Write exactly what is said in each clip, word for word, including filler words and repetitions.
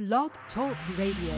Blog Talk Radio.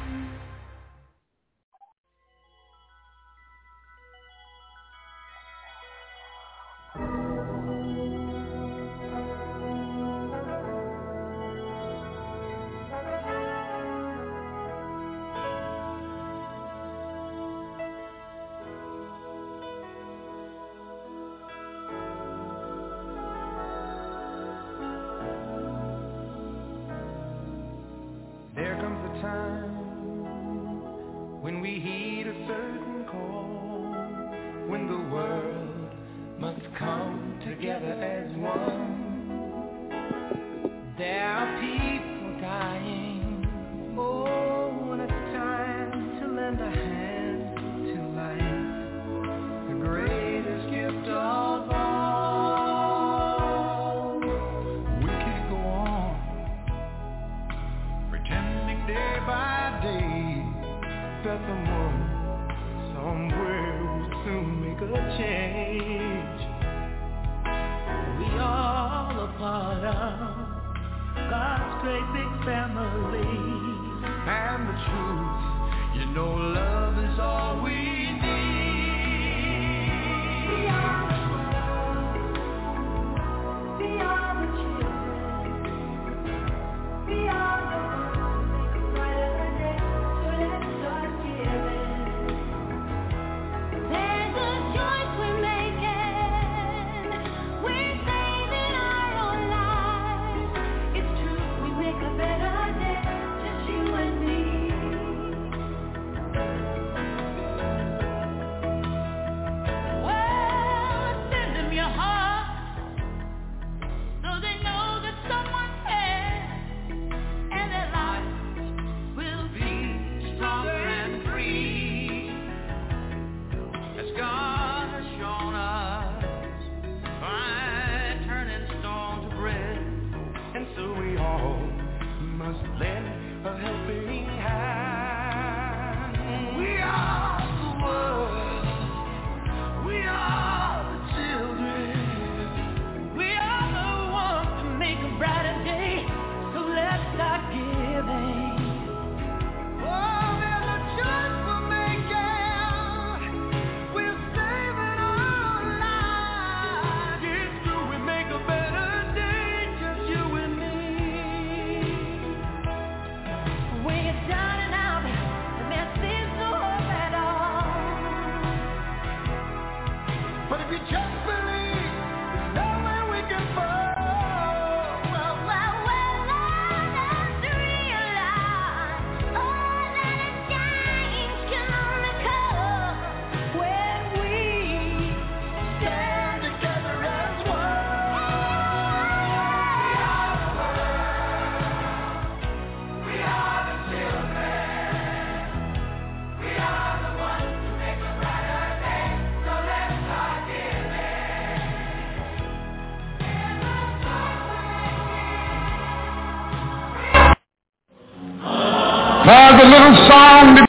There's a little song.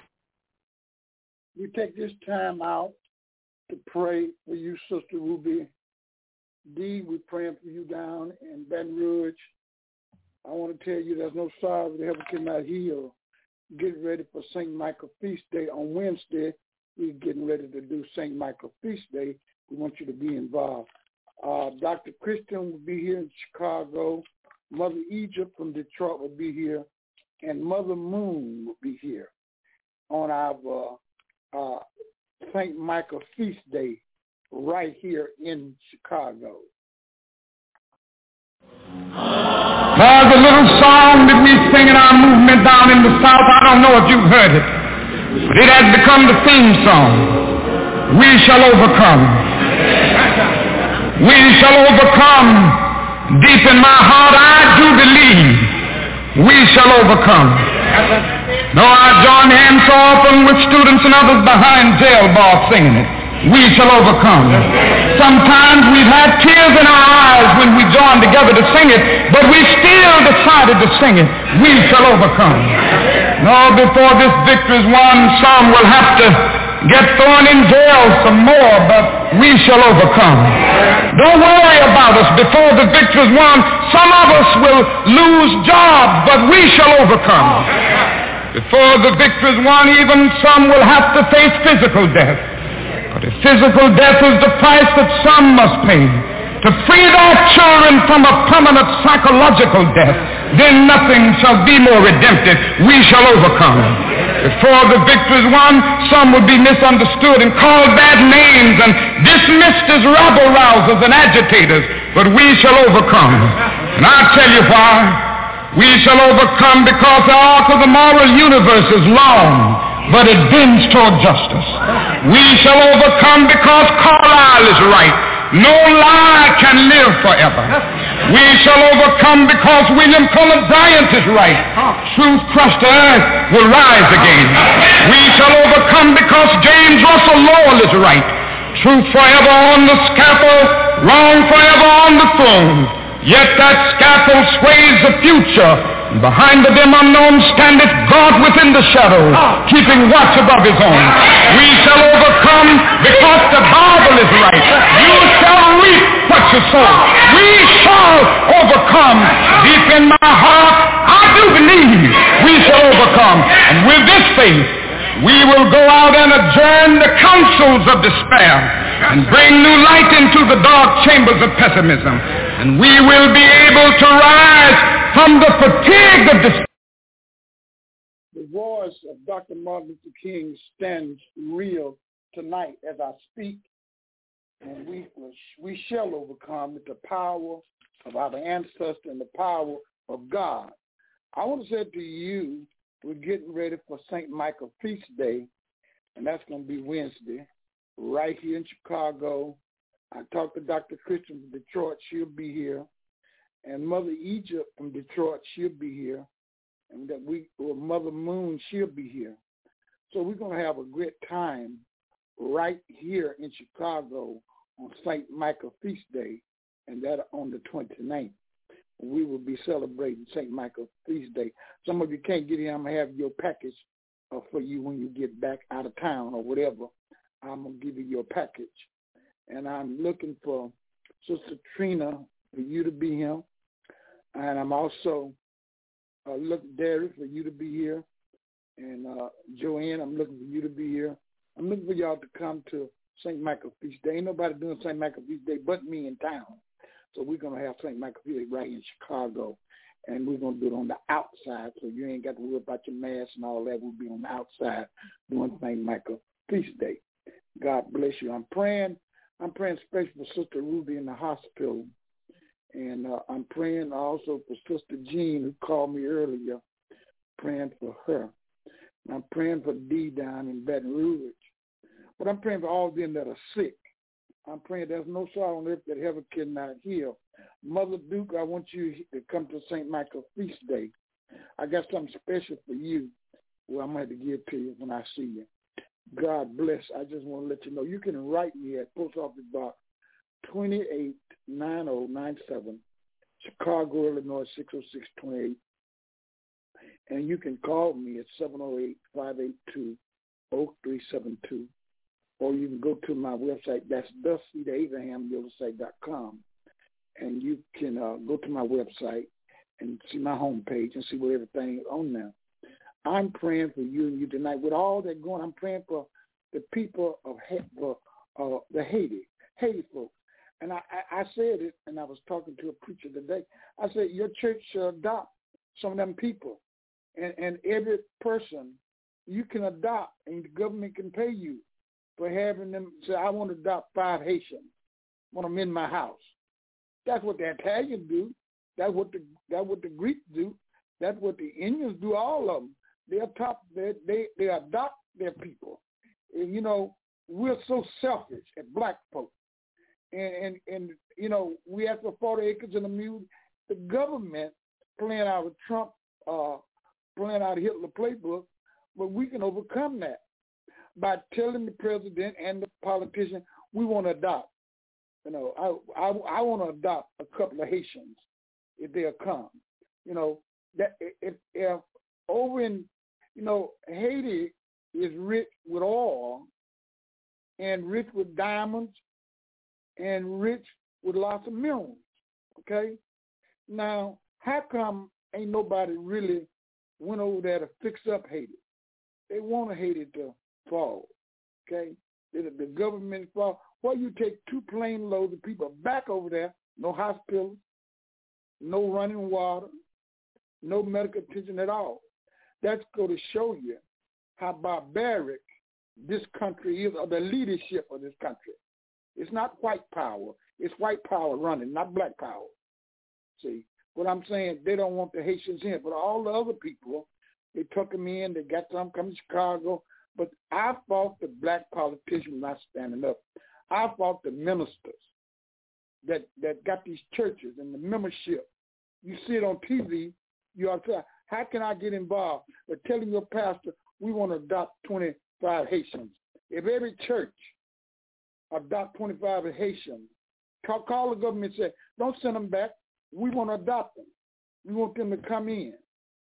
We take this time out to pray for you, Sister Ruby D. We're praying for you down in Baton Rouge. I want to tell you there's no sorrow the heaven cannot heal. Get ready for Saint Michael Feast Day on Wednesday. We're getting ready to do Saint Michael Feast Day. We want you to be involved. Uh, Doctor Christian will be here in Chicago. Mother Egypt from Detroit will be here. And Mother Moon will be here on our uh, uh, Saint Michael Feast Day right here in Chicago. There's a little song that we sing in our movement down in the South. I don't know if you've heard it, but it has become the theme song. We shall overcome. We shall overcome. Deep in my heart, I do believe we shall overcome. Though I join hands so often with students and others behind jail bars singing it, we shall overcome. Sometimes we've had tears in our eyes when we joined together to sing it, but we still decided to sing it. We shall overcome. No, before this victory is won, some will have to get thrown in jail some more, but we shall overcome. Don't worry about us before the victory is won. Some of us will lose jobs, but we shall overcome. Before the victory is won, even some will have to face physical death. But if physical death is the price that some must pay to free their children from a permanent psychological death, then nothing shall be more redemptive. We shall overcome. Before the victory is won, some will be misunderstood and called bad names and dismissed as rabble-rousers and agitators, but we shall overcome. And I'll tell you why. We shall overcome because the arc of the moral universe is long, but it bends toward justice. We shall overcome because Carlyle is right. No lie can live forever. We shall overcome because William Cullen Bryant is right. Truth crushed to earth will rise again. We shall overcome because James Russell Lowell is right. Truth forever on the scaffold, wrong forever on the throne. Yet that scaffold sways the future. Behind the dim unknown standeth God within the shadow, keeping watch above his own. We shall overcome because the Bible is right. You shall reap what you sow. We shall overcome. Deep in my heart, I do believe we shall overcome. And with this faith, we will go out and adjourn the councils of despair and bring new light into the dark chambers of pessimism. And we will be able to rise from the fatigue of despair. The voice of Doctor Martin Luther King stands real tonight as I speak, and we we shall overcome with the power of our ancestors and the power of God. I want to say to you, we're getting ready for Saint Michael Feast Day, and that's going to be Wednesday, right here in Chicago. I talked to Doctor Christian from Detroit. She'll be here. And Mother Egypt from Detroit, she'll be here. And that we, or Mother Moon, she'll be here. So we're going to have a great time right here in Chicago on Saint Michael Feast Day, and that on the twenty-ninth. We will be celebrating Saint Michael Feast Day. Some of you can't get here. I'm going to have your package uh, for you when you get back out of town or whatever. I'm going to give you your package. And I'm looking for Sister Trina for you to be here. And I'm also uh, looking, Derek, for you to be here. And uh, Joanne, I'm looking for you to be here. I'm looking for y'all to come to Saint Michael Feast Day. Ain't nobody doing Saint Michael Feast Day but me in town. So we're going to have Saint Michael Feast Day right in Chicago. And we're going to do it on the outside, so you ain't got to worry about your mask and all that. We'll be on the outside doing Saint Michael Feast Day. God bless you. I'm praying. I'm praying especially for Sister Ruby in the hospital. And uh, I'm praying also for Sister Jean, who called me earlier, praying for her. And I'm praying for Dee down in Baton Rouge. But I'm praying for all of them that are sick. I'm praying there's no sorrow on earth that heaven cannot heal. Mother Duke, I want you to come to Saint Michael Feast Day. I got something special for you, well, I'm going to have to give to you when I see you. God bless. I just want to let you know. You can write me at Post Office Box twenty-eight nine oh nine seven, Chicago, Illinois six oh six two eight. And you can call me at seven oh eight, five eight two, oh three seven two. Or you can go to my website. That's dusty the abraham site dot com. And you can uh, go to my website and see my homepage and see what everything is on there. I'm praying for you and you tonight. With all that going, I'm praying for the people of for, uh, the Haiti, Haiti folks. And I, I, I said it, and I was talking to a preacher today. I said, your church should adopt some of them people. And, and every person you can adopt, and the government can pay you for having them say, I want to adopt five Haitians. I want them in my house. That's what the Italians do. That's what the that's what the Greeks do. That's what the Indians do, all of them. They adopt, they, they, they adopt their people. And, you know, we're so selfish as black folks. And, and, and you know, we ask for forty acres and a mule. The government playing out with Trump, uh, playing out a Hitler playbook, but we can overcome that by telling the president and the politician, we want to adopt. You know, I I, I want to adopt a couple of Haitians if they'll come. You know, that if, if over in, you know, Haiti is rich with oil, and rich with diamonds and rich with lots of minerals, okay? Now, how come ain't nobody really went over there to fix up Haiti? They want to Haiti to fall, okay? The, the government fall. Well, you take two plane loads of people back over there, no hospitals, no running water, no medical attention at all. That's going to show you how barbaric this country is, or the leadership of this country. It's not white power. It's white power running, not black power. See, what I'm saying, they don't want the Haitians in, but all the other people, they took them in, they got them coming to Chicago, but I fought the black politicians not standing up. I fought the ministers that, that got these churches and the membership. You see it on T V, you are saying, how can I get involved? They're telling your pastor, we want to adopt twenty-five Haitians. If every church adopt twenty-five Haitians, call, call the government and say, don't send them back. We want to adopt them. We want them to come in.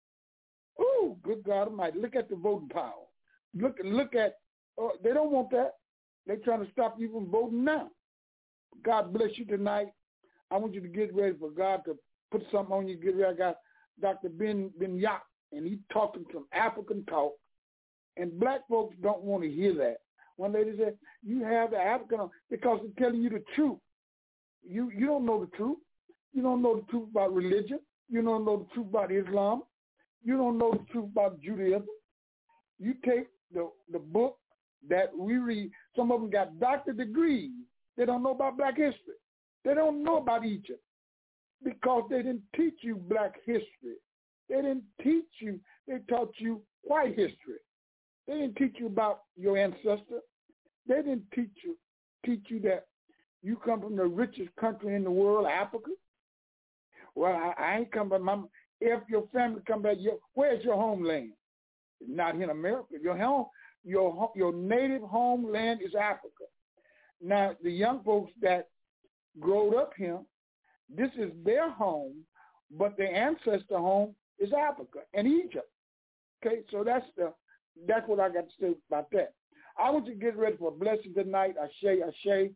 Oh, good God Almighty. Look at the voting power. Look, look at, uh, they don't want that. They're trying to stop you from voting now. God bless you tonight. I want you to get ready for God to put something on you. Get ready. I got Doctor Ben Ben Yak, and he's talking some African talk, and black folks don't want to hear that. One lady said, you have the African, because they're telling you the truth. You you don't know the truth. You don't know the truth about religion. You don't know the truth about Islam. You don't know the truth about Judaism. You take the, the book that we read. Some of them got doctorate degrees. They don't know about black history. They don't know about Egypt because they didn't teach you black history. They didn't teach you. They taught you white history. They didn't teach you about your ancestor. They didn't teach you teach you that you come from the richest country in the world, Africa. Well, I, I ain't come from my. If your family come back, your, where's your homeland? Not in America. Your home, your your native homeland is Africa. Now, the young folks that growed up here, this is their home, but their ancestor home is Africa and Egypt. Okay, so that's the that's what I got to say about that. I want you to get ready for a blessing tonight. Ashe, Ashe.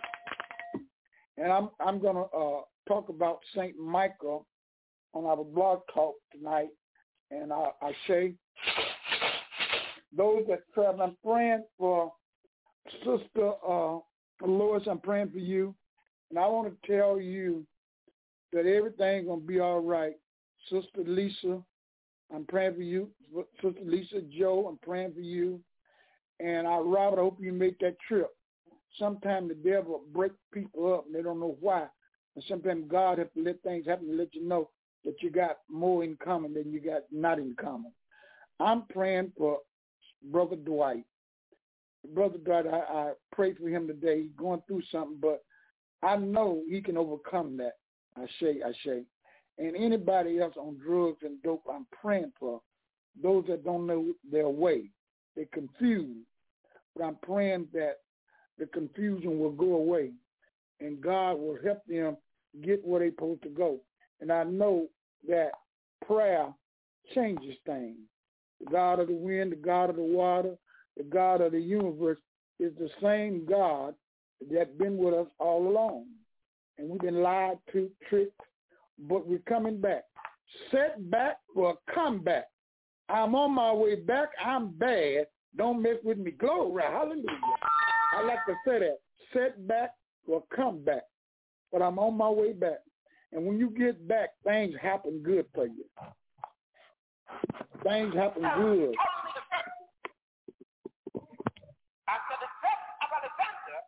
And I'm I'm gonna uh, talk about Saint Michael on our blog talk tonight. And uh, Ashe. Those that travel, I'm praying for Sister uh, Lois. I'm praying for you, and I want to tell you that everything's gonna be all right. Sister Lisa, I'm praying for you. Sister Lisa Joe, I'm praying for you. And I, Robert, I hope you make that trip. Sometimes the devil break people up, and they don't know why. And sometimes God has to let things happen to let you know that you got more in common than you got not in common. I'm praying for Brother Dwight. Brother Dwight, I, I prayed for him today. He's going through something, but I know he can overcome that. Ashe, Ashe. And anybody else on drugs and dope, I'm praying for. Those that don't know their way. They're confused. But I'm praying that the confusion will go away and God will help them get where they're supposed to go. And I know that prayer changes things. The God of the wind, the God of the water, the God of the universe is the same God that's been with us all along. And we've been lied to, tricked, but we're coming back. Set back for a comeback. I'm on my way back. I'm bad. Don't mess with me. Glory. Hallelujah. I like to say that. Set back for a comeback. But I'm on my way back. And when you get back, things happen good for you. Things happen good. After the death of Alexander,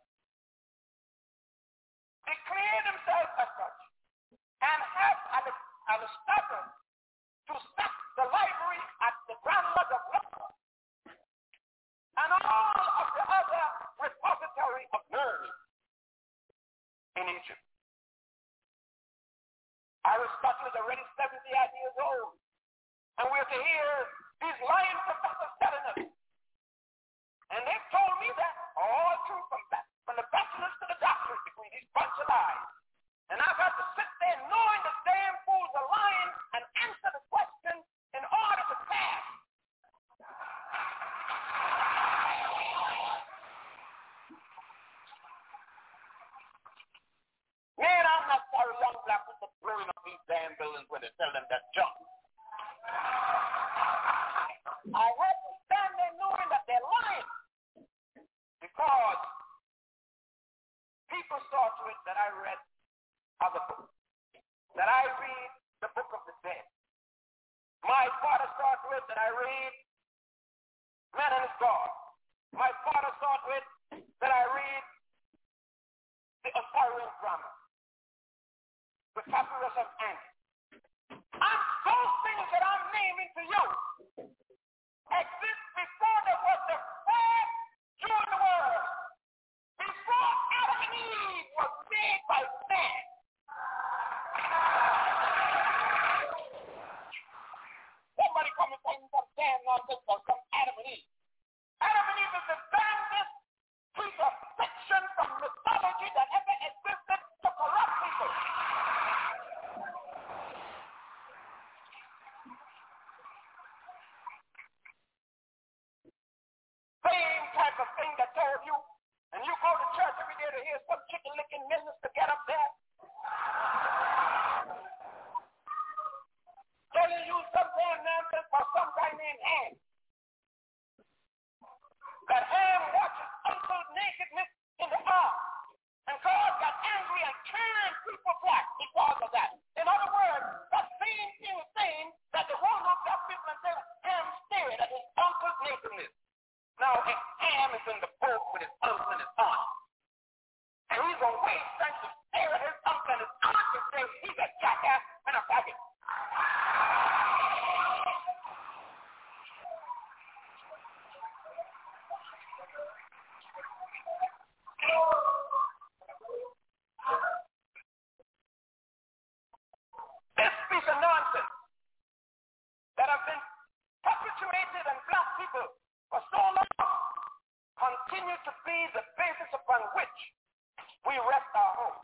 declared himself as such and had Aristotle to stop the library at the grandmother of Rome and all of the other repository of learning in Egypt. Aristotle is already seventy-eight years old, and we're to hear these lying professors telling us. And they told me that all through from, that, from the bachelor's to the doctorate degree, these bunch of lies. And I've had to sit there knowing the damn fools are lying and answer the question in order to pass. I had to stand there knowing that they're lying. Because people saw to it that I read other books, that I read the book of the dead. My father saw to it that I read Man and His God. My father saw to it that I read the Assyrian drama, the Papyrus of Ants. And those things that I'm naming to you exist before there was the first Jew in the world, before Adam and Eve was made by man. Somebody come and say some damn nonsense about some Adam and Eve. Adam and Eve is the damnedest piece of fiction from mythology that ever existed to corrupt people. Same type of thing that told you, and you go to church every day to hear some chicken licking minister get up there telling you some damn nonsense about some guy named Ham. That Ham watches uncle's nakedness in the ark, and God got angry and turned people black because of that. In other words, that same thing is saying that the one looked up people and said, Ham stared at his uncle's nakedness. Now, if Ham is in the boat with his uncle and his aunt, and he's on waves trying to stare at his uncle and his aunt and say, he's a jackass and a faggot. This piece of nonsense that have been perpetuated and black people for so long continue to be the basis upon which we rest our hope.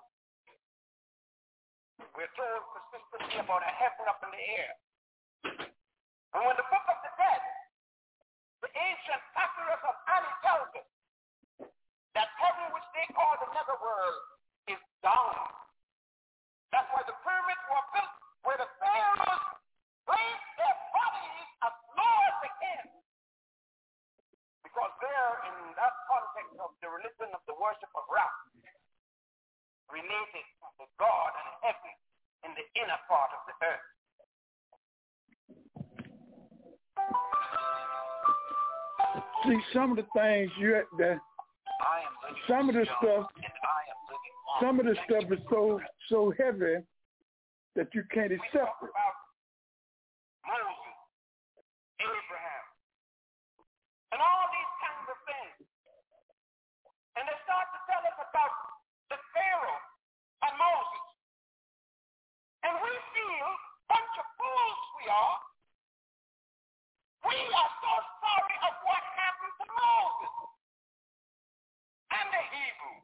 We're told persistently about a heaven up in the air. And when the book of the dead, the ancient papyrus of Annie tells us that heaven, which they call the netherworld, is down. That's why the pyramids were built where the pharaohs placed their bodies as lords again. Because there, in that context of the religion of the worship of Ra, related to God and heaven in the inner part of the earth. See, some of the things you that some of the stuff, some of the stuff is so so heavy that you can't accept it. Moses, Abraham, and all these kinds of things. And they start to tell us about the Pharaoh and Moses. And we feel, bunch of fools we are, we are so sorry of what happened to Moses and the Hebrews.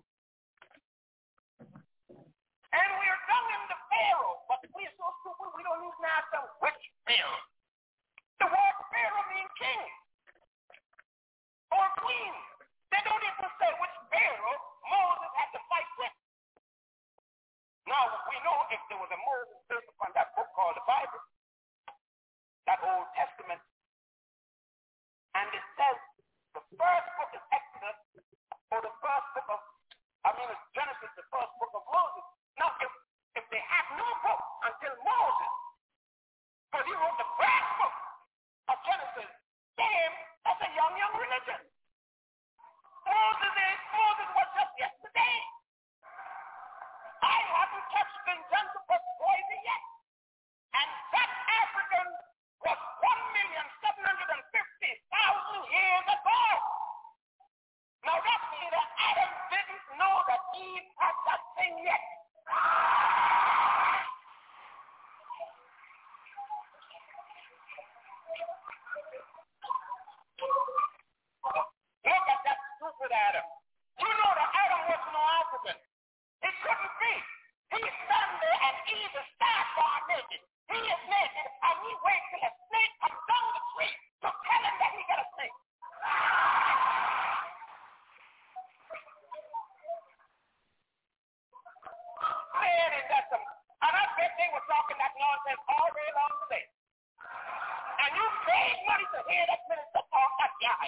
And we are telling the Pharaoh, but we're so stupid we don't even ask them which Pharaoh. The word Pharaoh means king or queen. They don't even say which Pharaoh Moses had to fight with. Now, we know if there was a Moses based upon that book called the Bible, somebody to hear that minister talk that guy.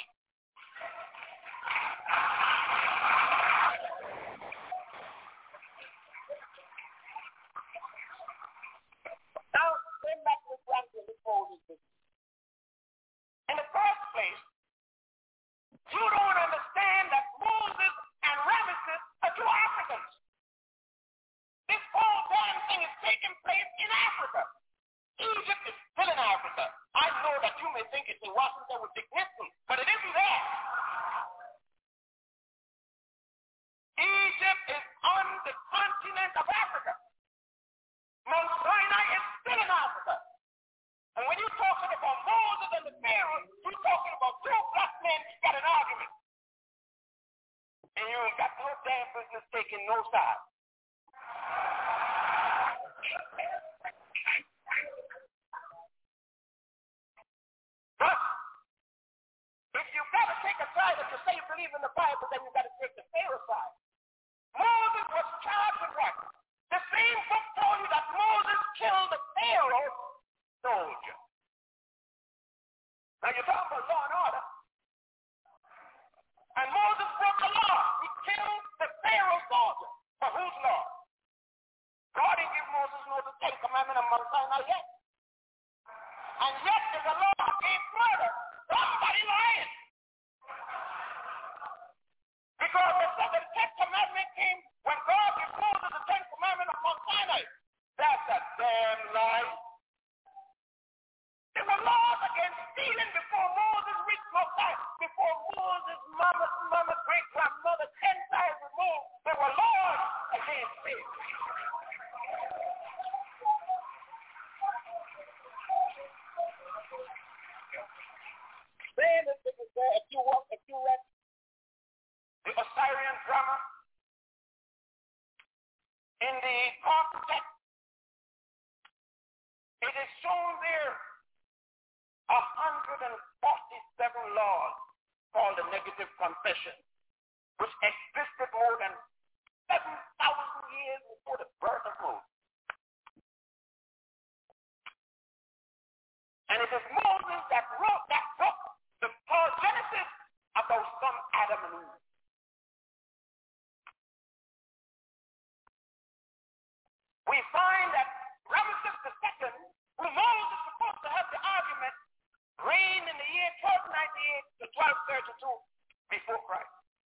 Now, going back to the Franklin Moses business. In the first place, you don't understand that Moses and Ramesses are two Africans. This whole damn thing is taking place in Africa. Egypt is still in Africa. I know that you may think it's in Washington with Dick Nixon, but it isn't there. Egypt is on the continent of Africa. Mount Sinai is still in Africa. And when you're talking about Moses and the Pharaoh, you're talking about two black men got an argument. And you ain't got no damn business taking no side. But if you've got to take a side, if you say you believe in the Bible, then you've got to take the Pharaoh side. Moses was charged with what? The same book told you that Moses killed the Pharaoh soldier. Now you're talking about law and order. And Moses broke the law. He killed the Pharaoh soldier. For whose law? God didn't give Moses no the Ten Commandments on Mount Sinai yet. And yet there's a law against murder. Somebody lying. Because they said the Ten Commandments came when God gave Moses the Ten Commandments on Mount Sinai. That's a damn lie. There were laws against stealing before Moses reached Mount Sinai. Before Moses' mama, mama, great-grandmother, ten times removed, there were laws against stealing. Then if you say, if you walk, if you read the Osirian drama in the context, it is shown there one hundred forty-seven laws called the negative confession, which existed more than seven thousand years before the birth of Moses. And it is Moses that wrote that book, the called Genesis, about some Adam and Eve. We find that Ramesses the Second, who Moses is supposed to have the argument, reigned in the year twelve ninety-eight to twelve thirty-two before Christ.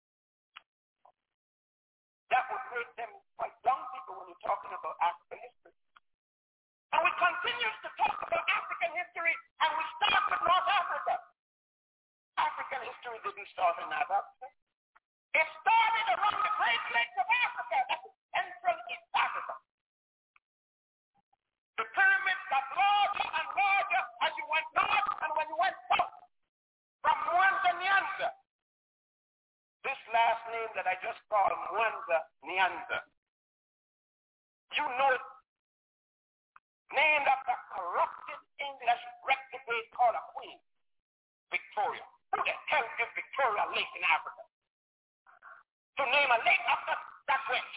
That would make them quite young people when you're talking about African history. And we continue to talk about African history, and we start with North Africa. African history didn't start in North Africa. It started around the Great Lakes of Africa. That's Central East Africa. The pyramids got larger and larger as you went north and when you went south. From Mwanza, Nyanza. This last name that I just called Mwanza, Nyanza. You know it. Named after a corrupted English rectitude called a queen, Victoria. Who the hell is Victoria Lake in Africa? To name a lake after that witch.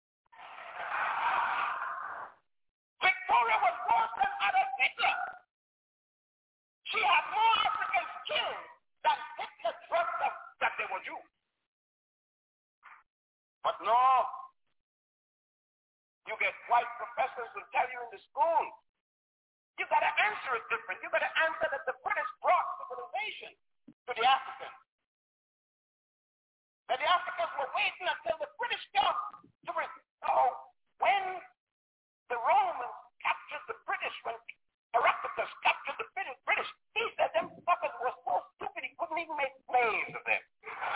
Victoria was worse than Adolf Hitler. She had more Africans killed than Hitler dreamt of that they were Jews. But no, you get white professors who tell you in the school, you got to answer it different. You got to answer that the British brought civilization to the Africans. That the Africans were waiting until the British come to bring. Oh, when the Romans captured the British, when Herodotus captured the British, he said them fuckers were so stupid he couldn't even make slaves of them.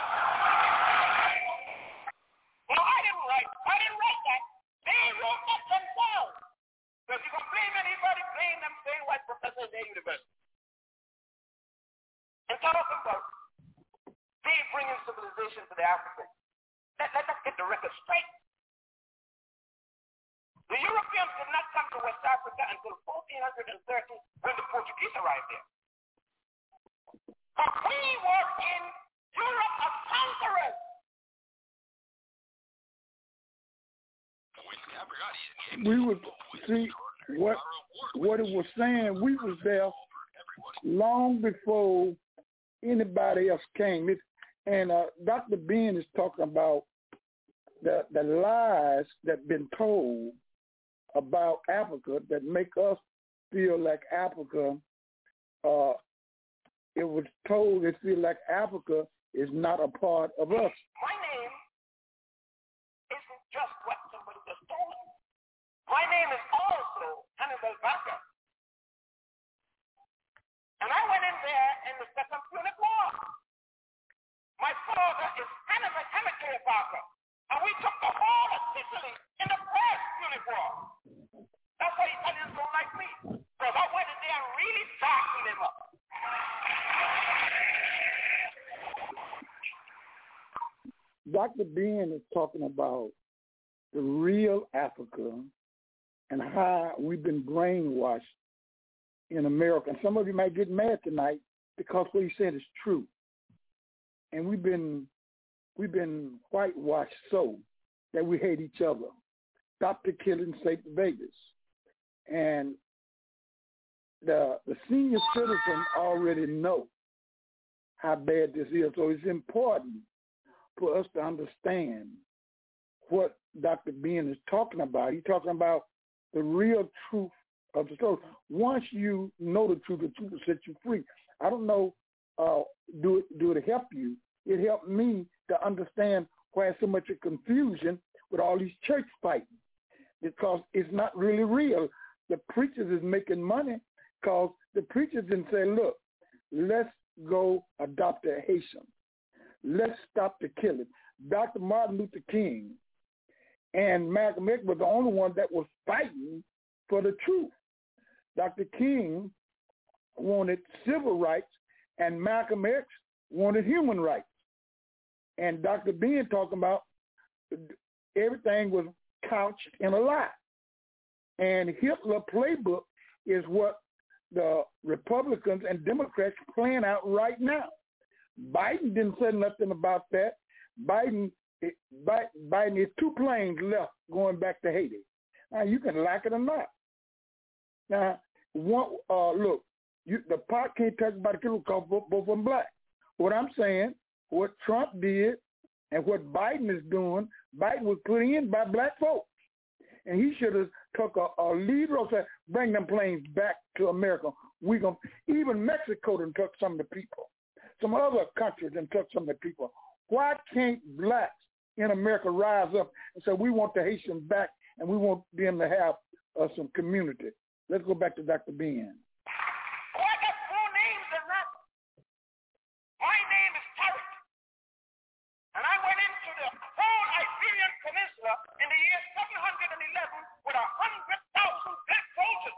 Now, I didn't write, I didn't write that. They wrote that themselves. So if you can blame anybody, blame them same white professor in their university. And talking about they bringing civilization to the Africans. Let, let us get the record straight. The Europeans did not come to West Africa until fourteen thirty when the Portuguese arrived there. But we were in Europe as conquerors. We would see what what it was saying. We was there long before anybody else came. It, and uh, Doctor Ben is talking about the the lies that been told about Africa that make us feel like Africa. Uh, it was told to feel like Africa is not a part of us. My name isn't just what somebody just told me. My name is also Hannibal Barker. And I went in there in the Second Punic War. My father is Hannibal Hamilton Barker. And we took the whole of Sicily in the First Punic War. That's why Italians don't like me. Because I went in there and really darkened them up. Doctor Ben is talking about the real Africa and how we've been brainwashed in America. And some of you might get mad tonight because what he said is true. And we've been we've been whitewashed so that we hate each other. Stop the killing, save Vegas. And the the senior citizens already know how bad this is. So it's important for us to understand what Doctor Ben is talking about. He's talking about the real truth of the story. Once you know the truth, the truth will set you free. I don't know, uh, do it do it help you? It helped me to understand why there's so much of confusion with all these church fighting, because it's not really real. The preachers is making money because the preachers didn't say, look, let's go adopt a Haitian. Let's stop the killing. Doctor Martin Luther King and Malcolm X were the only one that was fighting for the truth. Doctor King wanted civil rights, and Malcolm X wanted human rights. And Doctor Ben talking about everything was couched in a lie. And Hitler playbook is what the Republicans and Democrats plan out right now. Biden didn't say nothing about that. Biden, Biden is two planes left going back to Haiti. Now, you can like it or not. Now, one, uh, look, you, the pot can't touch by the killer because both, both of them black. What I'm saying, what Trump did and what Biden is doing, Biden was put in by black folks. And he should have took a, a lead role, said, bring them planes back to America. We gonna, even Mexico done took some of the people. Some other countries done took some of the people. Why can't blacks in America rise up and say, we want the Haitians back and we want them to have uh, some community? Let's go back to Doctor Ben. Oh, I got four names in that. My name is Tarek. And I went into the whole Iberian Peninsula in the year seven hundred eleven with a hundred thousand black soldiers.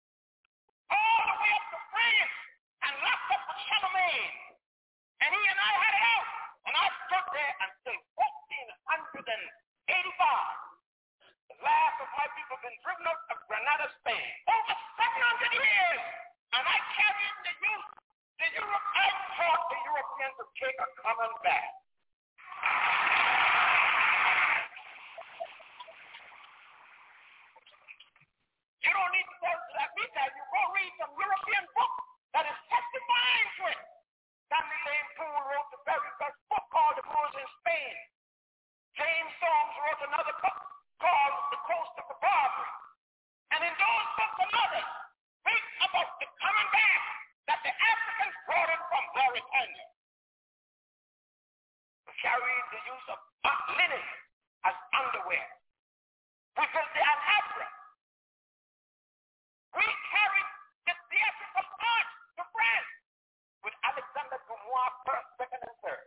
All the way up to France and locked up with Charlemagne. And he and I had it out. And I stood there until fourteen eighty-five. The last of my people have been driven out of Granada, Spain. Over seven hundred years. And I carried the youth. The Europe, I taught the Europeans to take a common back. You don't need to tell that me that. You go read some European book that is testifying to it. Stanley Lane Poole wrote the very first book called The Moors in Spain. James Soames wrote another book called The Coast of the Barbary. And in those books and others, speak about the coming back that the Africans brought in from Mauritania. We carried the use of linen as underwear. We built the Alhambra. We carried the theatrical art to France with Alexander Dumas first, second, and third.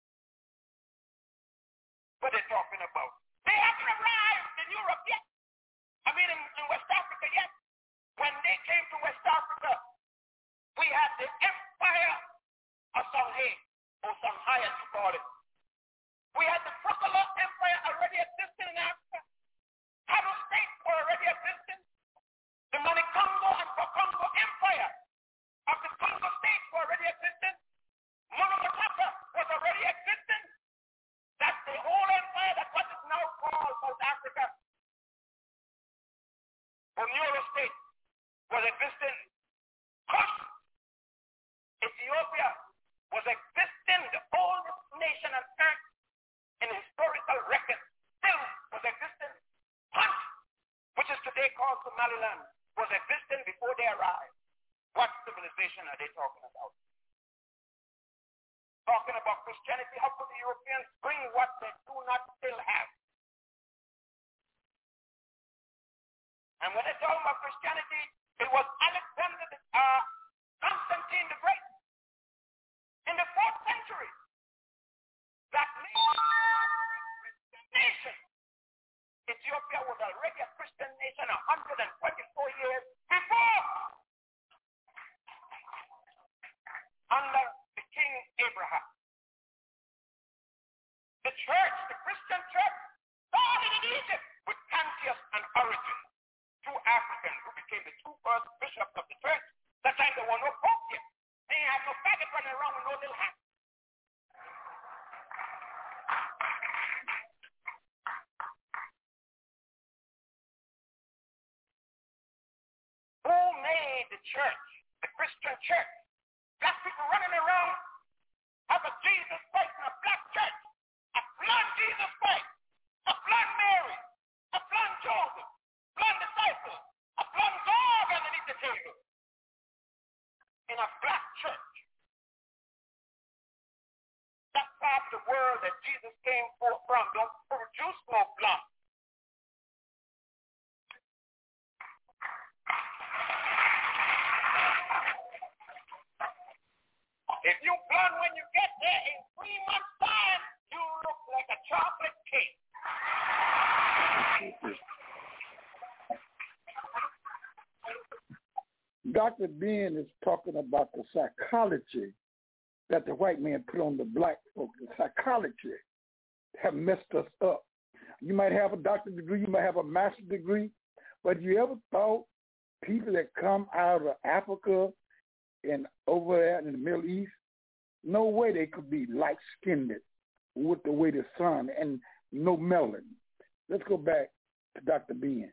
What are they talking about? They haven't arrived in Europe yet. I mean, in, in West Africa yet. When they came to West Africa, we had the Empire of Songhai, or Songhai as you call it. We had the Procolor Empire already existing in Africa. Cattle states were already existing. The Manicongo and Bakongo Empire of the Congo states were already existing. Monomotapa was already existing. That's the whole empire, that's what is now called South Africa. Bunyoro state was existing. Kush Ethiopia was existing, the oldest nation on earth in historical record, still was existing. Hunt, which is today called Somaliland, was existing before they arrived. What civilization are they talking about? Talking about Christianity, how could the Europeans bring what they do not still have? And when they talk about Christianity, it was Alexander, uh, Constantine the Great, in the fourth century, that nation. Ethiopia was already a Christian nation one hundred twenty-four years before, under the King Abraham. The church, the Christian church, started in Egypt with Cantius and Origen, two Africans who became the two first bishops of the church. That time there were no pope yet. They had no faggot running around with no little hat. Who made the church, the Christian church? Black people running around have a Jesus Christ in a black church. A blonde Jesus Christ, a blonde Mary, a blonde Joseph, blonde disciples, a blonde dog underneath the table. In a black church. That part of the world that Jesus came forth from don't produce no blood. If you blonde when you get there, in three months' time, you look like a chocolate cake. Doctor Ben is talking about the psychology that the white man put on the black folks. The psychology have messed us up. You might have a doctorate degree, you might have a master's degree, but you ever thought people that come out of Africa and over there in the Middle East, no way they could be light-skinned with the way the sun and no melanin. Let's go back to Doctor Ben.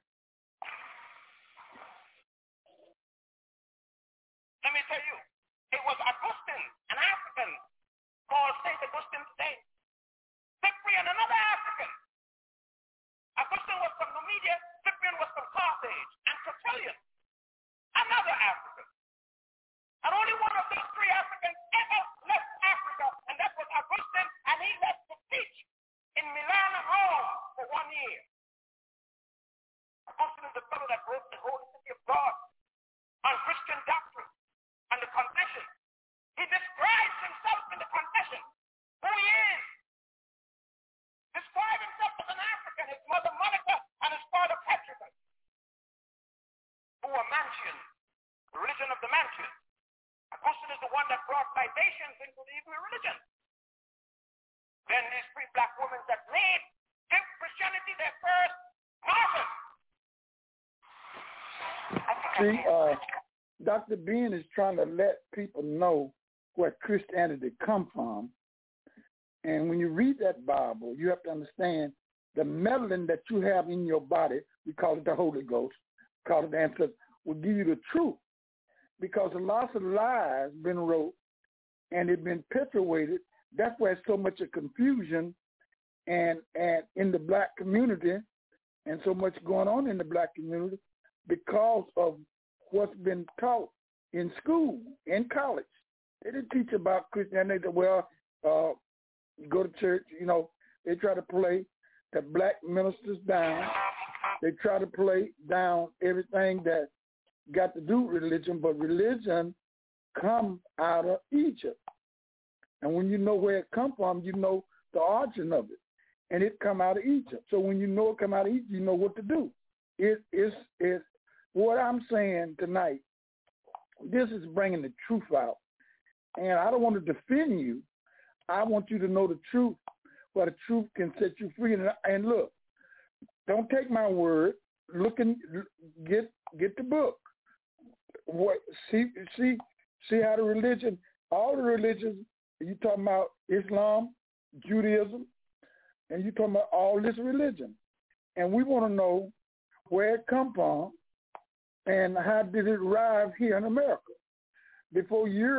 Let me tell you, it was Augustine, an African, called Saint Augustine today. Cyprian, another African. Augustine was from Numidia, Cyprian was from Carthage, and Tertullian, another African. And only one of those three Africans ever left Africa, and that was Augustine, and he left to teach in Milan and Rome for one year. Augustine is the fellow that wrote the Holy City of God on Christian doctrine. And the confession. He describes himself in the confession who he is. Describe himself as an African, his mother Monica and his father Patricus, who were Mantians, the religion of the Mantians. Augustine is the one that brought libations into the Hebrew religion. Then these three black women that made give Christianity their first martyrs. See, uh, Doctor Ben is trying to let people know where Christianity come from. And when you read that Bible, you have to understand the melanin that you have in your body, we call it the Holy Ghost, we call it the ancestors, will give you the truth. Because a lot of lies been wrote and it's been perpetuated. That's why there's so much of confusion and, and in the black community and so much going on in the black community because of what's been taught in school, in college. They didn't teach about Christianity. Well, uh, you go to church, you know, they try to play the black ministers down. They try to play down everything that got to do with religion, but religion come out of Egypt. And when you know where it come from, you know the origin of it. And it come out of Egypt. So when you know it come out of Egypt, you know what to do. It is it's what I'm saying tonight. This is bringing the truth out. And I don't want to defend you. I want you to know the truth, where the truth can set you free. And, and look, don't take my word. Look and get get the book. What see see see how the religion, all the religions, you talking about Islam, Judaism, and you talking about all this religion. And we want to know where it come from and how did it arrive here in America. Before Europe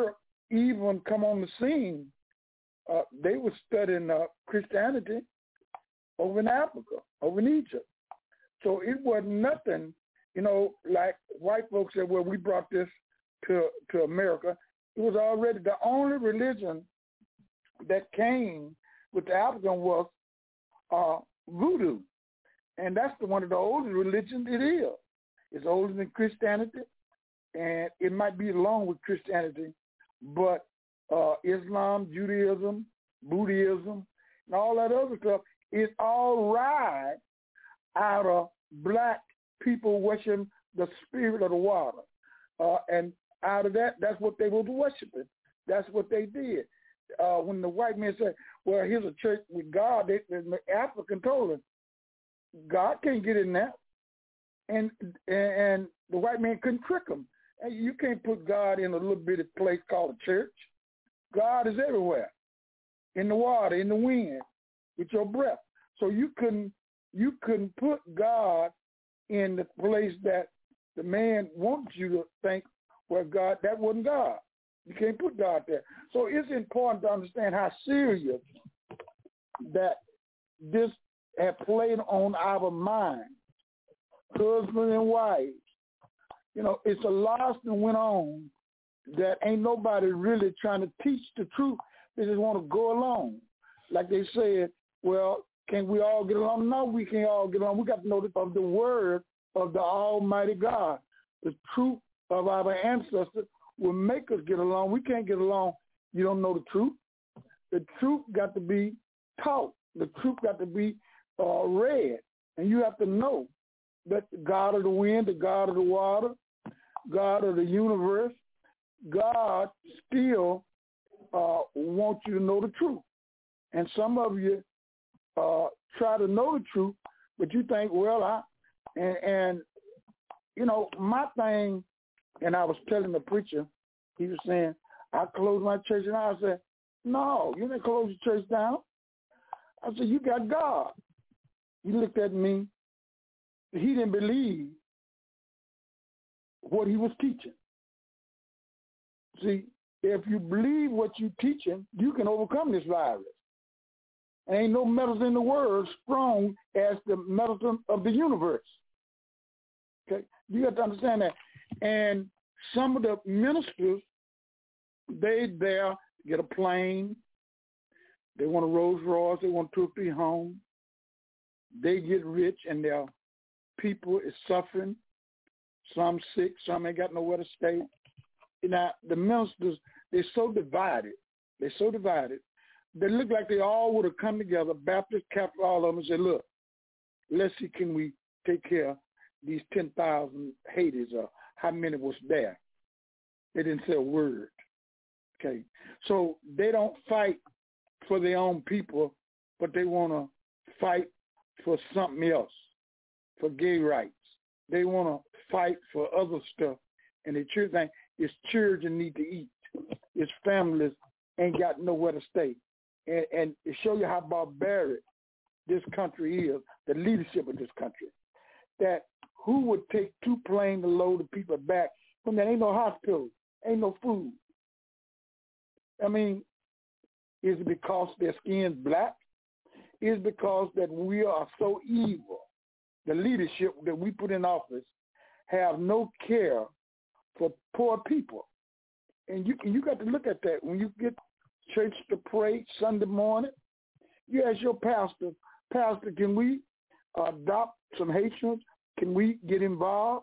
even come on the scene, uh, they were studying uh, Christianity over in Africa, over in Egypt. So it wasn't nothing, you know, like white folks said, well, we brought this to to America. It was already the only religion that came with the African was uh, voodoo. And that's the one of the oldest religions it is. It's older than Christianity, and it might be along with Christianity, but uh, Islam, Judaism, Buddhism, and all that other stuff is all right out of black people worshiping the spirit of the water. Uh, and out of that, that's what they were worshiping. That's what they did. Uh, when the white man said, well, here's a church with God, they, the African told him, God can't get in there. And, and the white man couldn't trick him. And you can't put God in a little bitty place called a church. God is everywhere, in the water, in the wind, with your breath. So you couldn't you couldn't put God in the place that the man wants you to think, well, God, that wasn't God. You can't put God there. So it's important to understand how serious that this had played on our mind, husband and wife. You know, it's a lot that went on that ain't nobody really trying to teach the truth. They just want to go along. Like they said, well, can we all get along? No, we can't all get along. We got to know of the word of the Almighty God. The truth of our ancestors will make us get along. We can't get along. You don't know the truth. The truth got to be taught. The truth got to be uh, read. And you have to know that the God of the wind, the God of the water, God of the universe, God still uh, wants you to know the truth. And some of you uh, try to know the truth, but you think, well, I, and, and, you know, my thing, and I was telling the preacher, he was saying, I closed my church down. I said, no, you didn't close your church down. I said, you got God. He looked at me. He didn't believe what he was teaching. See, if you believe what you're teaching, you can overcome this virus. Ain't no medicine in the world strong as the medicine of the universe. Okay, you got to understand that. And some of the ministers, they there get a plane. They want a Rolls Royce. They want two or three homes. They get rich, and their people is suffering. Some sick. Some ain't got nowhere to stay. Now, the ministers, they're so divided. They're so divided. They look like they all would have come together, Baptist, Catholic, all of them, and said, look, let's see, can we take care of these ten thousand Hades, or how many was there? They didn't say a word. Okay. So they don't fight for their own people, but they want to fight for something else, for gay rights. They want to fight for other stuff. And the truth thing is children need to eat. Its families ain't got nowhere to stay. And, and to show you how barbaric this country is, the leadership of this country, that who would take two planes to load the people back when there ain't no hospitals, ain't no food? I mean, is it because their skin's black? Is it because that we are so evil? The leadership that we put in office have no care for poor people. And you you got to look at that. When you get church to pray Sunday morning, you ask your pastor, Pastor, can we adopt some Haitians? Can we get involved?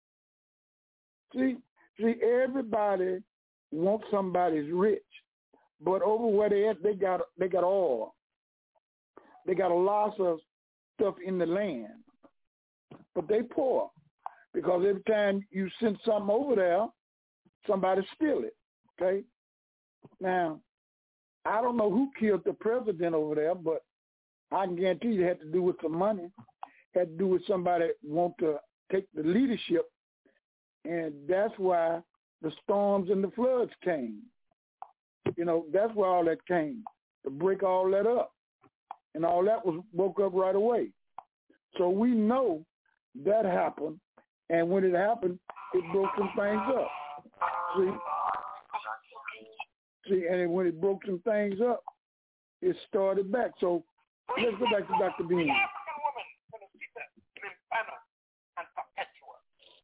See, see, everybody wants somebody's rich, but over where they at, they got they got oil. They got a lot of stuff in the land, but they poor because every time you send something over there, somebody steal it. Okay, now I don't know who killed the president over there, but I can guarantee you it had to do with some money. It had to do with somebody want to take the leadership, and that's why the storms and the floods came. You know, that's where all that came, to break all that up. And all that was woke up right away. So we know that happened, and when it happened, it broke some things up. See? See, and when it broke some things up, it started back. So let's go back to Doctor Bean. African woman, Limpano and Perpetua.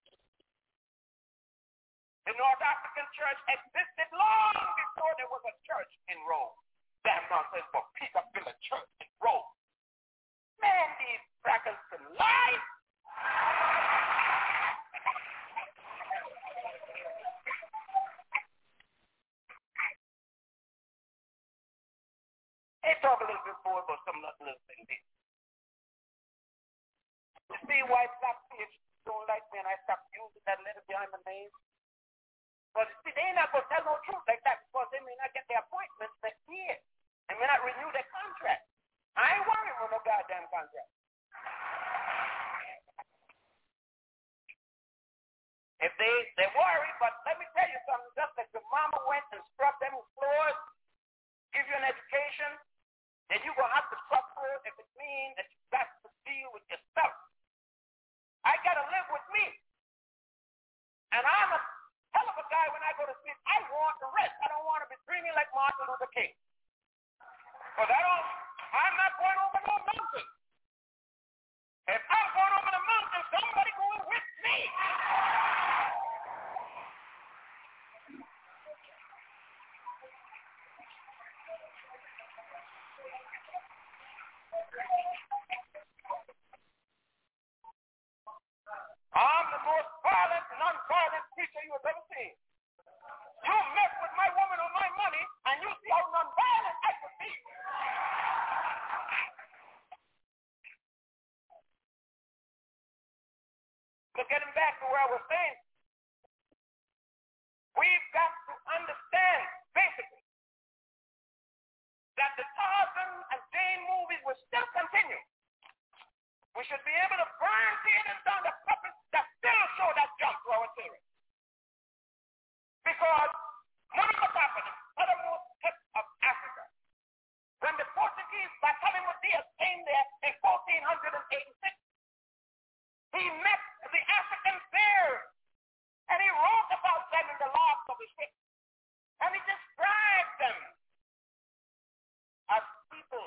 The North African church existed long before there was a church in Rome. Damn nonsense, but Peter built a church in Rome. Man, these crackers can lie. They talk a little bit more about some little thing there. You see why black people don't like me and I stopped using that letter behind my name? But see, they ain't not going to tell no truth like that because they may not get their appointments next year. They may not renew their contract. I ain't worried with no goddamn contract. If they, they worry, but let me tell you something, just like your mama went and scrubbed them floors, give you an education, then you're going to have to suffer if it means that you got to deal with yourself. I got to live with me. And I'm a hell of a guy when I go to sleep. I want to rest. I don't want to be dreaming like Martin Luther King. Because I don't, I'm not going over no mountain. If I'm going over the mountain, somebody going with me. I'm the most violent, non-violent preacher you have ever seen. You mess with my woman or my money, and you see how non-violent I could be. But getting back to where I was saying, we've got to understand, basically, that the Tarzan and Jane movies will still continue. We should be able to burn theaters down the puppets that still show that jump to our children. Because none of what's happened in the southernmost tip of Africa. When the Portuguese, Bartolomé Diaz, came there in fourteen eighty-six, he met the Africans there, and he wrote about them in the logs of his ship, and he described them as people.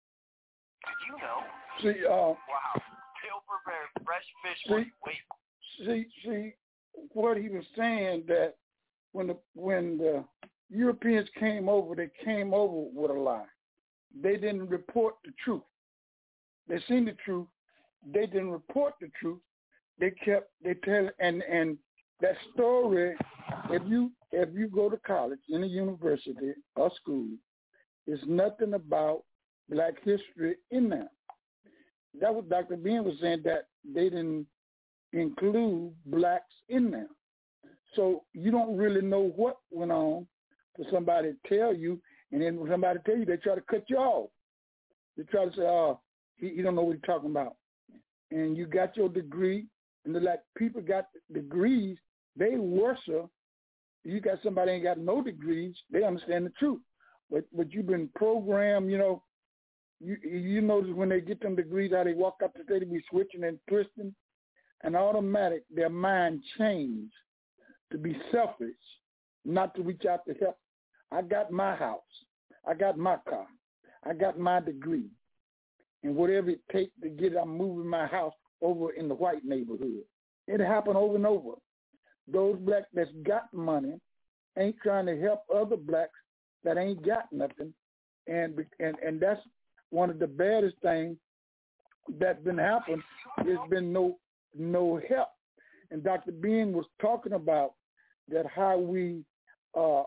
Did you know? See, uh, wow, silver fresh fish. See, see, see, what he was saying that when the when the Europeans came over, they came over with a lie. They didn't report the truth. They seen the truth. They didn't report the truth. They kept they tell and and that story. If you if you go to college in a university or school, it's nothing about Black history in there. That was Doctor Bean was saying, that they didn't include blacks in there. So you don't really know what went on for somebody to tell you, and then when somebody tell you, they try to cut you off. They try to say, oh, he, he don't know what he's talking about. And you got your degree, and they're like, people got degrees, they worse. You got somebody ain't got no degrees, they understand the truth. But but you've been programmed, you know, You you notice when they get them degrees, how they walk up the stage, they be switching and twisting, and automatic their mind change to be selfish, not to reach out to help. I got my house, I got my car, I got my degree, and whatever it takes to get, I'm moving my house over in the white neighborhood. It happened over and over. Those blacks that's got money ain't trying to help other blacks that ain't got nothing, and and and that's one of the baddest things that's been happening. There's been no no help. And Doctor Bean was talking about that how we uh,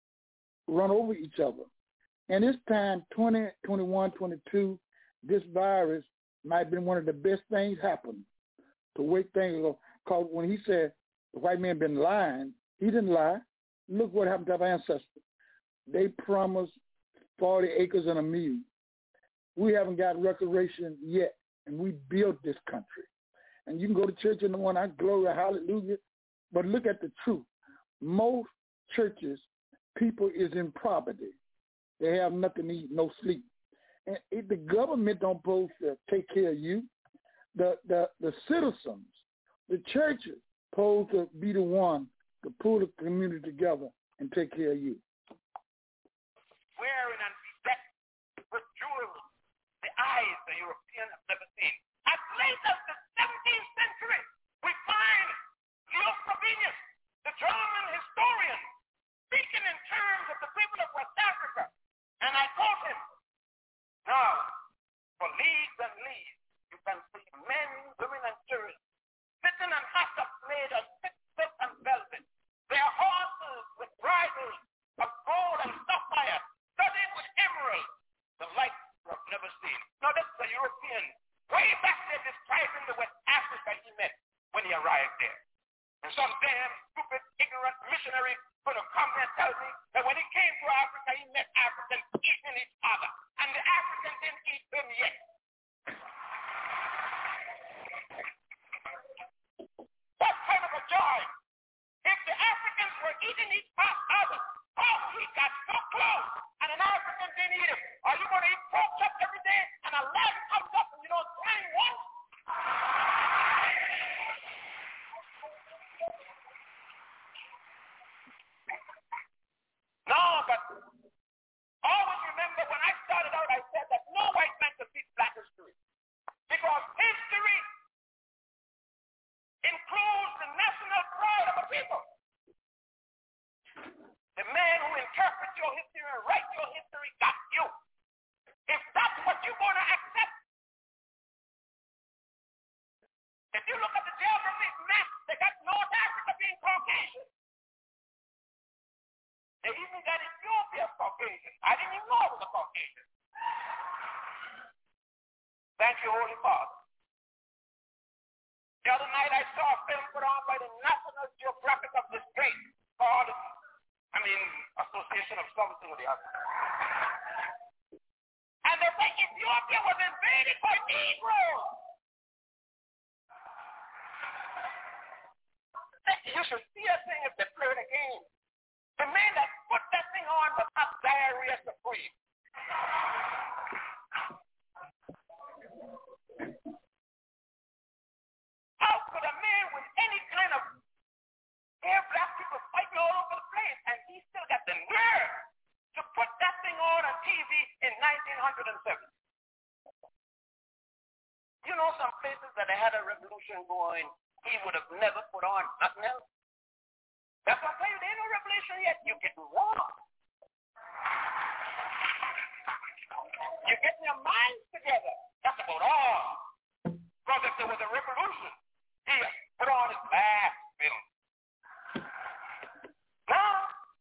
run over each other. And this time, twenty, twenty-one, twenty-two, this virus might have been one of the best things happen to wake things up. Because when he said the white man been lying, he didn't lie. Look what happened to our ancestors. They promised forty acres and a mule. We haven't got recreation yet, and we built this country. And you can go to church in the one, I glory, hallelujah. But look at the truth. Most churches, people is in poverty. They have nothing to eat, no sleep. And if the government don't supposed to take care of you, the, the, the citizens, the churches, supposed to be the one to pull the community together and take care of you. shine and be set with jewels, the eyes the European have never seen. As late as the seventeenth century, we find Leo Frobenius, the German historian, speaking in terms of the people of West Africa. And I quote him, now, for leagues and leagues, you can see men, women, and children sitting on hassocks made of thick silk and velvet. Their horses with bridles of gold and sapphire, studded with emeralds, the like you have never seen. Now, that's the European. Way back there describing the West Africa he met when he arrived there. And some damn stupid, ignorant missionary going to come and tell me that when he came to Africa, he met Africans eating each other. And the Africans didn't eat him yet. What kind of a joy? If the Africans were eating each other, oh, he got so close, and an African didn't eat him. Are you going to eat pork chop every day, and a lamb comes up and you don't find one? No, but always remember when I started out, I said that no white man could teach black history. Because history includes the national pride of a people. The man who interprets your history and writes your history got you. If that's what you're going to accept, if you look at the geography map, they got North Africa being Caucasian. They even got Ethiopia Caucasian. I didn't even know it was a Caucasian. Thank you, Holy Father. The other night I saw a film put on by the National Geographic of this great called, I mean, Association of something or the other. And they say Ethiopia was invaded by Negroes. You should see a thing if they play it again. The man that put that thing on was not diarrhea to breathe. How could a man with any kind of hair, black people fighting all over the place, and he still got the nerve to put that thing on on T V in nineteen oh seven? You know some places that they had a revolution going, he would have never put on nothing else. That's what I'm telling you, there ain't no revelation yet. You're getting wrong. You're getting your minds together. That's about all. Because if there was a revolution, he put on his last film. Now,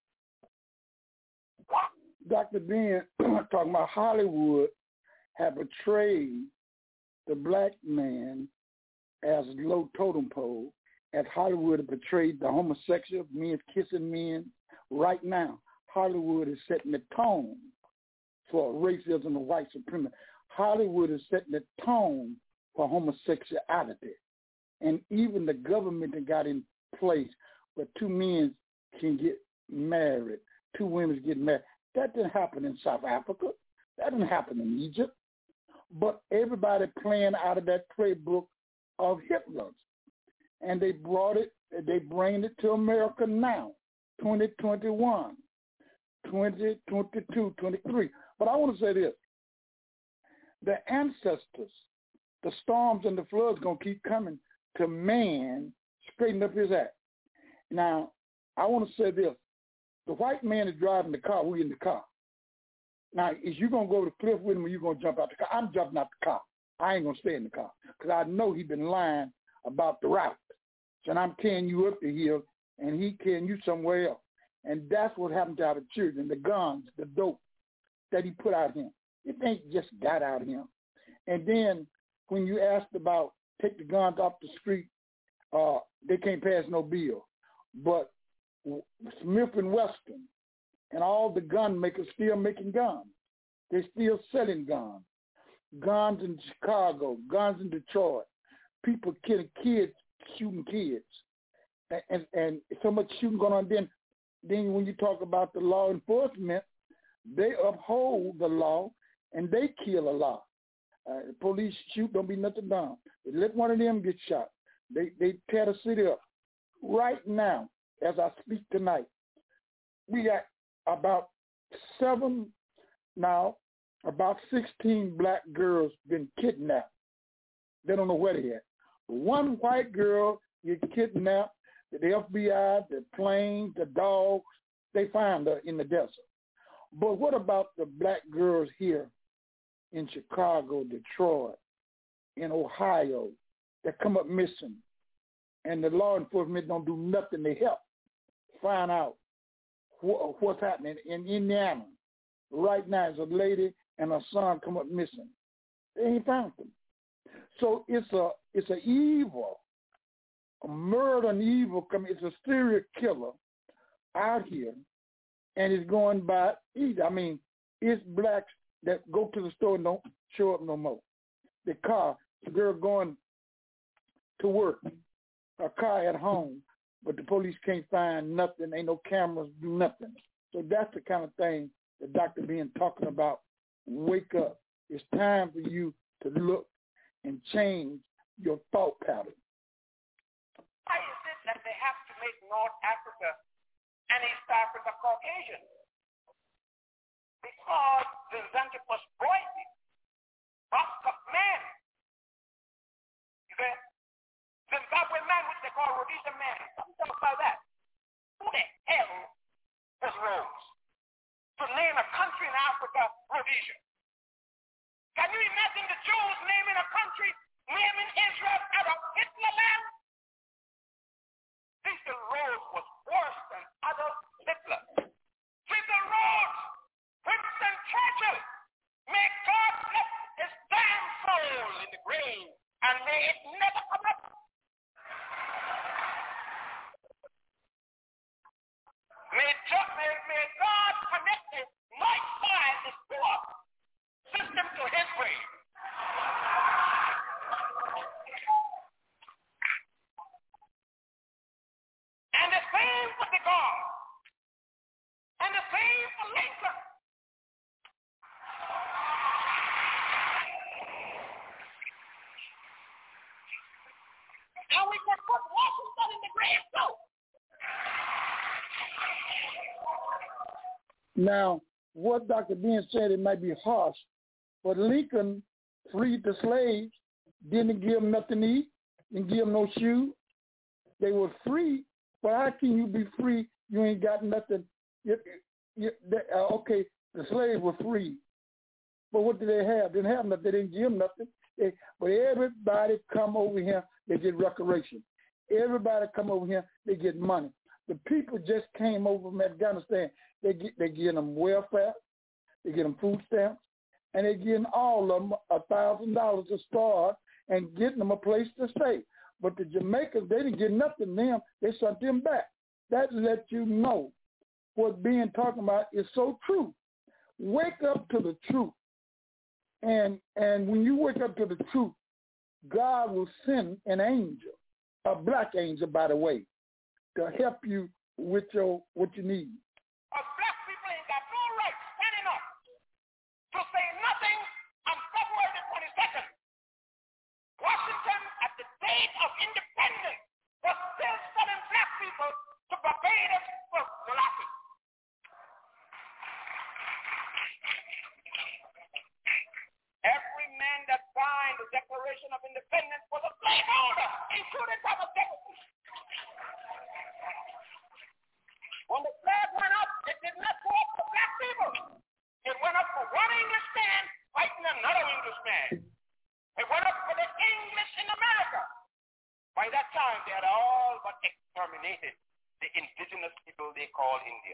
what? Doctor Ben, talking about Hollywood, have portrayed the black man as low totem pole, as Hollywood has portrayed the homosexual, men kissing men. Right now, Hollywood is setting the tone for racism and white supremacy. Hollywood is setting the tone for homosexuality. And even the government that got in place where two men can get married, two women get married. That didn't happen in South Africa. That didn't happen in Egypt. But everybody playing out of that playbook of Hitler's. And they brought it, they bring it to America now, twenty twenty-one, twenty twenty-two, twenty-three. But I want to say this. The ancestors, the storms and the floods going to keep coming to man straighten up his act. Now, I want to say this. The white man is driving the car. We in the car. Now, is you going to go to the cliff with him or you going to jump out the car? I'm jumping out the car. I ain't going to stay in the car because I know he been lying about the route. So I'm carrying you up the hill, and he carrying you somewhere else. And that's what happened to our children, the guns, the dope that he put out him. It ain't just got out him. And then when you asked about take the guns off the street, uh, they can't pass no bill. But Smith and Wesson and all the gun makers still making guns. They're still selling guns. Guns in Chicago, guns in Detroit. People killing kids, shooting kids. And, and, and so much shooting going on. Then, then when you talk about the law enforcement, they uphold the law and they kill a lot. Uh, the police shoot, don't be nothing done. They let one of them get shot. They they tear the city up. Right now, as I speak tonight, we got about seven Now, about sixteen black girls been kidnapped. They don't know where they at. One white girl get kidnapped. The F B I, the planes, the dogs, they find her in the desert. But what about the black girls here in Chicago, Detroit, in Ohio that come up missing, and the law enforcement don't do nothing to help find out wh- what's happening in Indiana? Right now, there's a lady and her son come up missing. They ain't found them. So it's a it's an evil, a murder and evil coming. It's a serial killer out here, and it's going by either. I mean, it's blacks that go to the store and don't show up no more. The car, the girl going to work, a car at home, but the police can't find nothing. Ain't no cameras, do nothing. So that's the kind of thing that Doctor Ben talking about. Wake up. It's time for you to look and change your thought pattern. Why is it that they have to make North Africa and East Africa Caucasian? Because the Xanthopus boise, Bosco man, you get Zimbabwe man, which they call Rhodesia man. Something about that. Who the hell is Rhodes? To name a country in Africa, Rhodesia. Can you imagine the Jews naming a country, naming Israel out of Hitler land? Cecil Rhodes was worse than Adolf Hitler. Cecil Rhodes, Winston Churchill, may God bless his damn soul in the grave, and may it never come up. May, may, may God connect his right side, his poor system to his way. And the same for the God. And the same for Lincoln. How we can put Washington in the grave too. Now, what Doctor Ben said, it might be harsh, but Lincoln freed the slaves, didn't give them nothing to eat, didn't give them no shoes. They were free, but how can you be free? You ain't got nothing. You, you, they, uh, okay, the slaves were free, but what did they have? They didn't have nothing. They didn't give them nothing. They, but everybody come over here, they get reparations. Everybody come over here, they get money. The people just came over from Afghanistan. They get they get them welfare, they get them food stamps, and they getting all of them a thousand dollars to start and getting them a place to stay. But the Jamaicans, they didn't get nothing. Them they sent them back. That let you know what being talking about is so true. Wake up to the truth, and and when you wake up to the truth, God will send an angel, a black angel, by the way, to help you with your what you need. Of black people ain't got no right standing up to say nothing on February the twenty-second. Washington, at the date of independence, was still sending black people to Barbados for molasses. Every man that signed the Declaration of Independence was a slaveholder, including Thomas Jefferson. When the flag went up, it did not go up for black people. It went up for one Englishman fighting another Englishman. It went up for the English in America. By that time, they had all but exterminated the indigenous people they call India.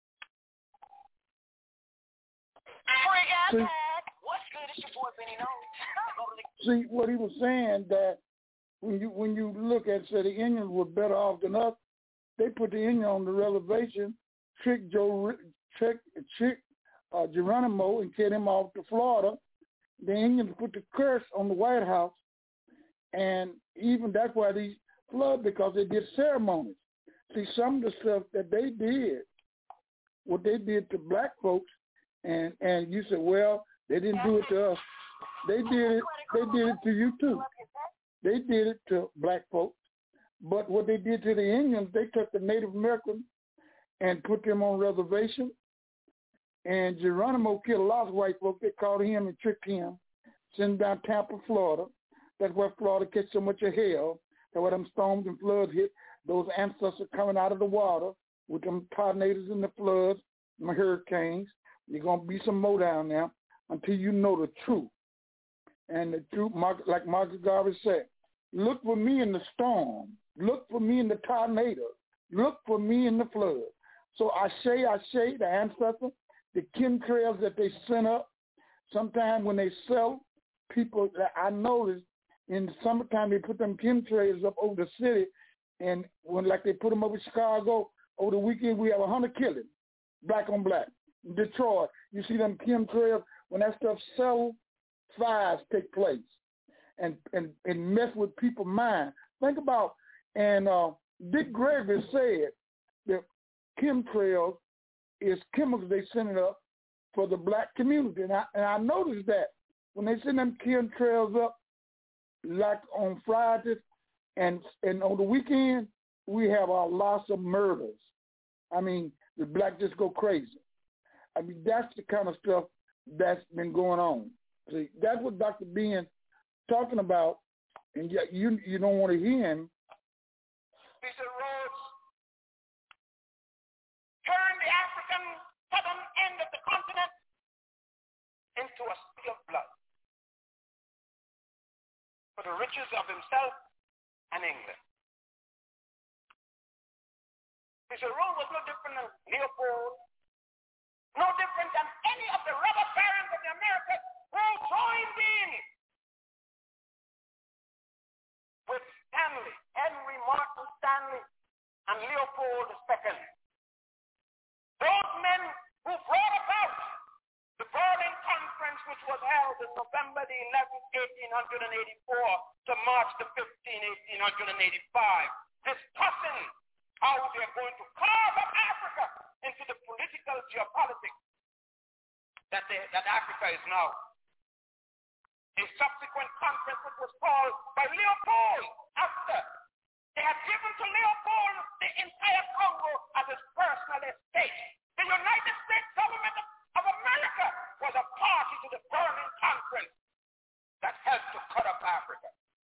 See, What's good? It's your boy Benny Nose. see what he was saying, that when you when you look at, say, the Indians were better off than us, they put the Indian on the reservation, trick Joe, trick, trick uh, Geronimo, and get him off to Florida. The Indians put the curse on the White House, and even that's why these flood, because they did ceremonies. See, some of the stuff that they did, what they did to black folks, and and you said, well, they didn't do it to us. They did it. They did it to you too. They did it to black folks. But what they did to the Indians, they took the Native Americans and put them on reservation, And Geronimo killed a lot of white folks. They caught him and tricked him, sent him down Tampa, Florida. That's where Florida catch so much of hell. That's where them storms and floods hit. Those ancestors coming out of the water with them tornadoes and the floods, them hurricanes. You're going to be some more down there until you know the truth. And the truth, like Marcus Garvey said, look for me in the storm. Look for me in the tornado. Look for me in the flood. So I say, I say, the ancestors, the chemtrails that they send up, sometimes when they sell, people, I noticed in the summertime they put them chemtrails up over the city, and when like they put them over Chicago, over the weekend we have a hundred killings, black on black. In Detroit, you see them chemtrails, when that stuff sells, fires take place and, and, and mess with people's mind. Think about, and uh, Dick Gregory said that chemtrails is chemicals they send it up for the black community. And I, and I noticed that when they send them chemtrails up, like on Fridays and and on the weekend, we have a lots of murders. I mean, the black just go crazy. I mean, that's the kind of stuff that's been going on. See, that's what Doctor Ben's talking about, and yet you you don't want to hear him. Bishop Rhodes turned the African southern end of the continent into a sea of blood for the riches of himself and England. Bishop Rhodes was no different than Leopold, no different than any of the robber barons of the Americas who joined in with Stanley, Henry Martin Stanley, and Leopold the Second. Those men who brought about the Berlin Conference, which was held in November the eleventh, eighteen eighty-four to March the fifteenth, eighteen eighty-five, discussing how they're going to carve up Africa into the political geopolitics that, they, that Africa is now. A subsequent conference which was called by Leopold after they had given to Leopold the entire Congo as his personal estate. The United States government of America was a party to the Berlin Conference that helped to cut up Africa.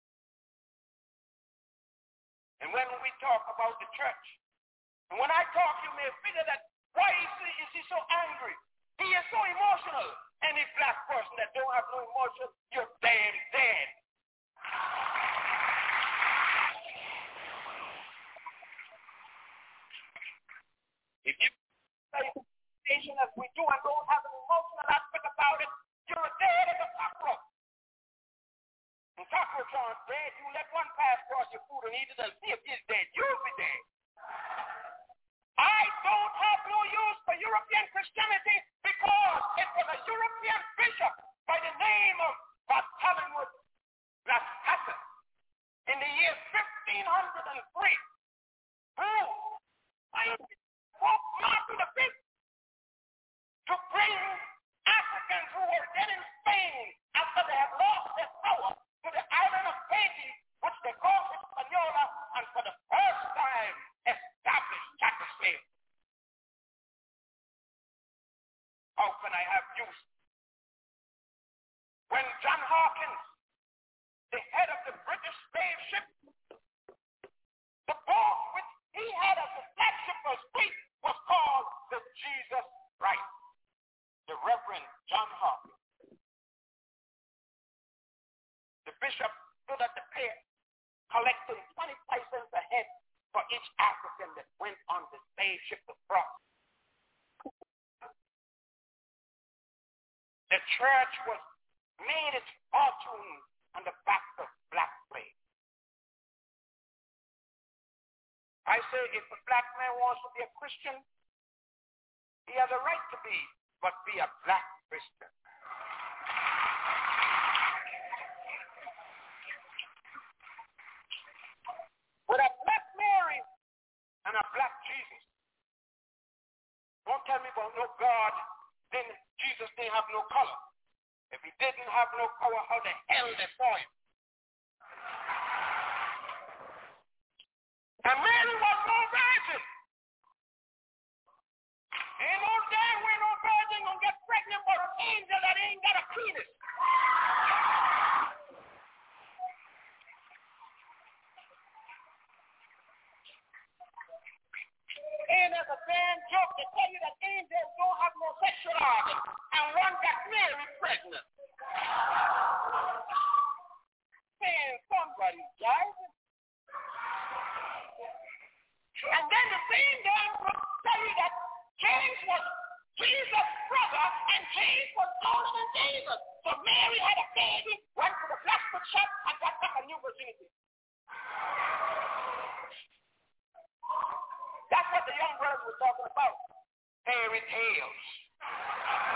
And when we talk about the church, and when I talk, you may figure that why is he, is he so angry? He is so emotional. Any black person that don't have no emotion, you're damn dead. If you say nation as we do and don't have an emotional aspect about it, you're dead as a cockroach. And cockroach aren't dead. You let one pass across your food and eat it and see if he's dead. You'll be dead. I don't have no use for European Christianity because it was a European bishop by the name of Bartholomew Blascassen in the year fifteen oh three who I Pope Martin the Fifth to bring Africans who were then in Spain after they had lost their power to the island of Haiti, which they called Hispaniola, and for the first time established chattel slavery. How can I have use? When John Hawkins, the head of the British slave ship, the boat which he had as a flagship was fleet was called the Jesus Christ, the Reverend John Hawkins. The bishop stood at the pier collecting twenty-five cents a head for each African that went on the slave ship to cross. The church was made its fortune on the back of black slaves. I say if a black man wants to be a Christian, he has a right to be, but be a black Christian. With a black Mary and a black Jesus. Don't tell me about no God, then Jesus didn't have no color. If he didn't have no color, how the hell they saw him? And Mary was no virgin. Ain't no day when no virgin ain't going to get pregnant by an angel that ain't got a penis. And as a damn joke to tell you that angels don't have no sexual organs, and one got Mary pregnant. Man, somebody's driving. And then the same damn book tell you that James was Jesus' brother, and James was older than Jesus. So Mary had a baby, went to the blacksmith shop, and got back a new virginity. That's what the young brothers were talking about. Fairy tales.